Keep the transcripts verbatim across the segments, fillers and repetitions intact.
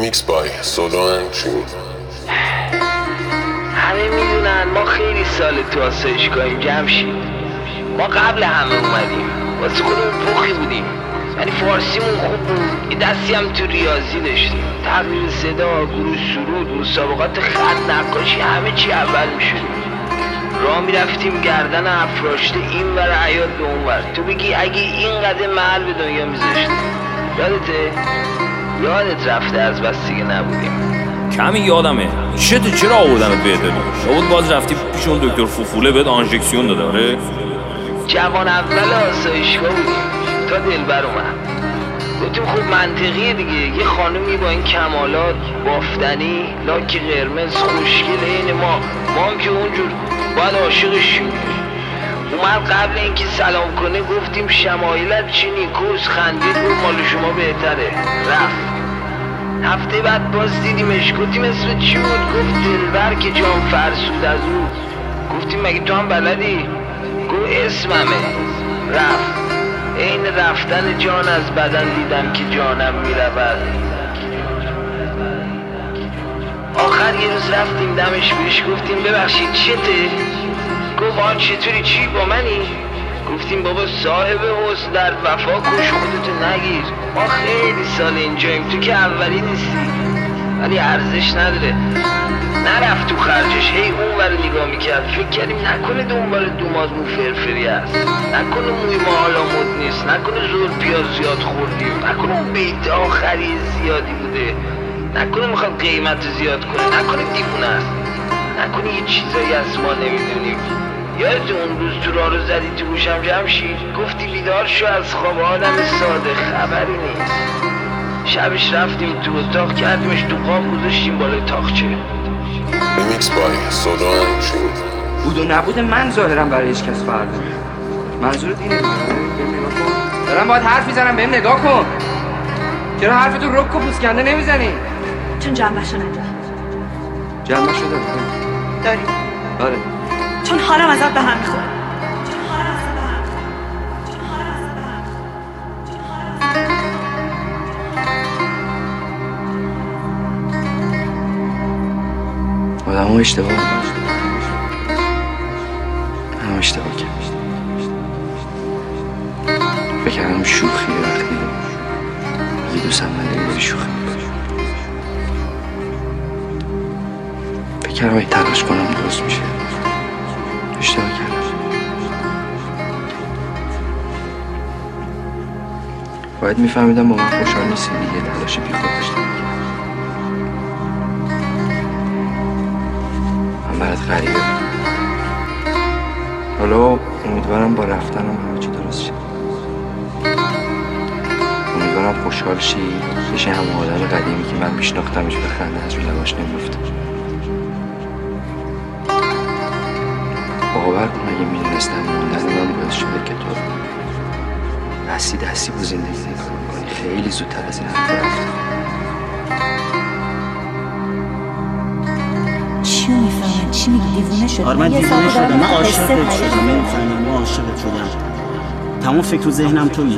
Remix by Solo and June. همه میدونن ما خیلی سال تو آسایشگاهیم جمشید. ما قبل همه اومدیم، واسه خودمون پخی بودیم، یعنی فارسیمون خوب بود، یه دستی هم تو ریاضی داشتیم، تقریر صدا، گروه سرود، مسابقات خط، نقاشی، همه چی اول میشدیم. راه میرفتیم گردن افراشته این ور حیات به اون ور، تو بگی اگه این قدر محل به دنیا میذاشتیم. یادته؟ یادت رفته از بس دیگه نبودیم. کمی یادمه. چه تو چرا آوردنت بهداری؟ شاید باز رفتی پیش اون دکتر فوفوله بهت آنژکسیون داده. آره جوان اول آسایشگاه بودیم تا دلبر اومد. گفتیم خوب منطقیه دیگه، یه خانومی با این کمالات، بافتنی، لاک قرمز، خوشگل عین ما، ما هم که اونجور باید عاشقش شیم. اومد قبل اینکه سلام کنه گفتیم شمایلت چی نیکوست، خندید گفت مال شما بهتره، رفت. هفته بعد باز دیدیمش، گفتیم اسم چی بود؟ گفت دلبر که جان فرسود از او. گفتیم مگه تو هم بلدی؟ گفت اسممه، رفت. این رفتن جان از بدن دیدم که جانم میرود. آخر یه روز رفتیم دمش بهش گفتیم ببخشید چته؟ گفت آن چطوری چی با منی؟ گفتیم بابا صاحب حسن در وفا کش خودتو نگیر، ما خیلی سال اینجاییم، تو که اولی نیستی، ولی ارزش نداره. نرفت تو خرجش، هی اون ور نگاه میکرد، فکر کردیم نکنه دنبال دوماد مو فرفری هست، نکنه موی ما حالا مد نیست، نکنه زور پیاز زیاد خوردیم، نکنه اون بیت آخری زیادی بوده، نکنه میخواد قیمت زیاد کنه، نکنه دیوونه است، نکنه یه چیزایی از ما نمیدونیم. یادت اون روز تو راه رو زدی تو گوشم جمشید، گفتی بیدار شو از خواب، آدم ساده خبری نیست. شبش رفتیم تو اتاق کردیمش تو قاب گذاشتیم بالای تاقچه. Remix by Solo and June. بود و نبود من ظاهرم برای هیچ کس فرق نمیکنه. منظورت اینه دیگه؟ بهم نگاه کن. دارم باید حرف میزنم، بهم نگاه کن. چرا حرفتو رک و پوسکنده نمیزنی؟ چون جنبشو نداری. جنبشو داری؟ داری. آره. چون حالم ازت به هم میخوره. آدم ها اشتباه هم اشتباه کرد. فکر کردم شوخیه وقتی یه دوستم نداری شوخی میکنی. فکر کردم اگه تلاش کنم درست میشه. اشتباه کردم. باید میفهمیدم با من خوشحال نیستی دیگه، تلاش بی خود داشتم میکرد. من برات غریبه بودم. حالا امیدوارم با رفتنم همه چی درست شه. امیدوارم خوشحال شی، بشه همون آدم قدیمی که من میشناختمش، به خنده از روی لباش نمیفته. باور کن اگه میدونستم موندن من باعث شده که تو دستی دستی با زندگی نگاه میکنی، خیلی زودتر از این حرف رفتم. چی میفهمن؟ چی میگی؟ دیوونه شدم؟ آره من دیوونه شدم، من عاشقت شدم، نمیفهمم، من عاشقت شدم. تمام فکر و ذهنم تویی.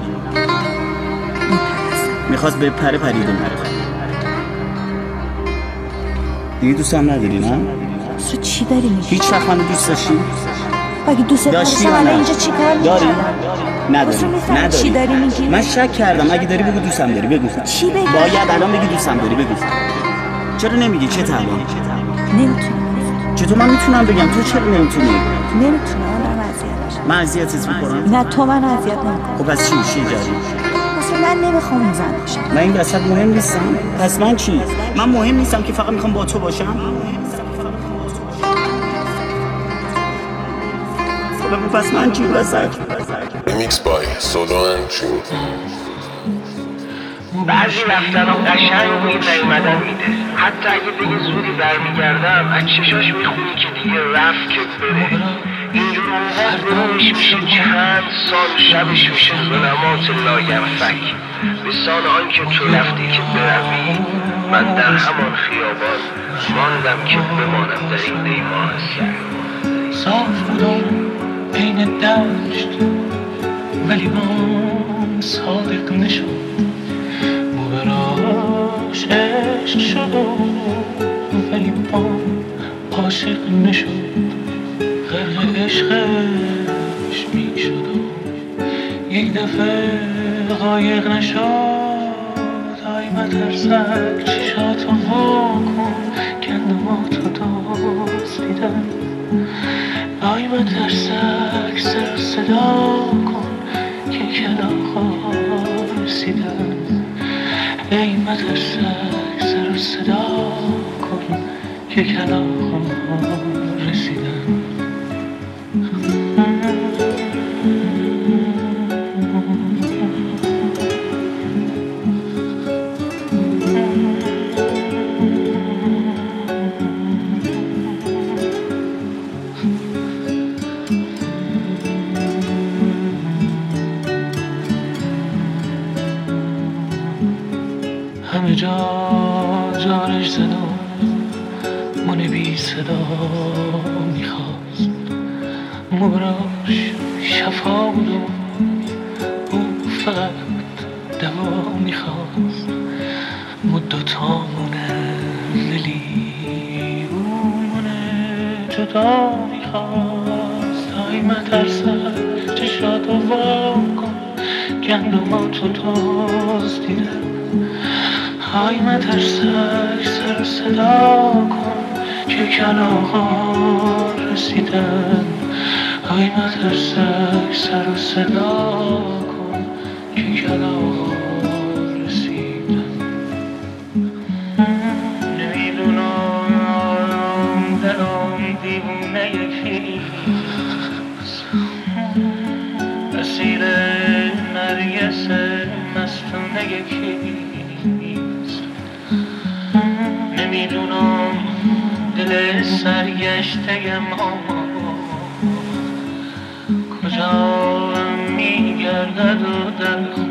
میخواست به پره پریده میره. دیگه دوستم نداری نه؟ تو چی داری میگی؟ هیچ وقت منو دوست داشتی؟ اگه دوست داشتی حالا اینجا چی کار داری؟ میکنم؟ نداری. نداری. چی داری میگی؟ من شک کردم، اگه داری بگو دوستم داری، بگو. چی بگی؟ باید الان بگی دوستم داری، بگو. چرا نمیگی؟ چه الان؟ نمیتونم. چطور من میتونم بگم؟ تو چرا نمیتونی؟ نمیتونم، من اذیت میشم. من اذیتت میکنم؟ نه تو من اذیت نمیکنم. خب پس چی؟ چی جاری؟ اصلا من نمیخوام این زن باشم. من این وسط مهم نیستم. پس من چی؟ من مهم نیستم که فقط میخوام با تو باشم؟ خب پس من چی وسط؟ Remix by Solo and June. بعضی رفتنم قشنگ میگه نیومدن میده، حتی اگه دیگه زودی برمیگردم از چشاش میخونی که دیگه رفت که بره. اینجور موقع برونش میشه چند سال، شبش میشه ظلمات لاگرفک. به سال آن که تو رفتی که بروی، من در همان خیابان ماندم که بمانم در این دیمان سر. صاف بودم بین دشت ولی من صادق نشد، بو براش عاشق میشد غرق عشقش میشد یک دفعه قایق نشد آی مترسک چشاتو واکن گندماتو دزدیدن آی مترسک سر صدا کن که کلاغا رسیدن ای مترسک سر صدا کن که کلاغا رسیدن همه جا جارش زد و من بی صدا میخواست مبراش شفا بود و او فقط دوا میخواست مدتامونه ولی اونه جدا میخواست آی مترسک چشاتو وا کن گندماتو دزدیدن آی مترسک سر صدا کن که کلاغا رسیدن آی مترسک سر صدا کن که کلاغا رسیدن نمیدونم دلم دیوونه یکیست اسیر نرگس مستونه یکیست نمیدونم دل سرگشته ما کجا میگردد و در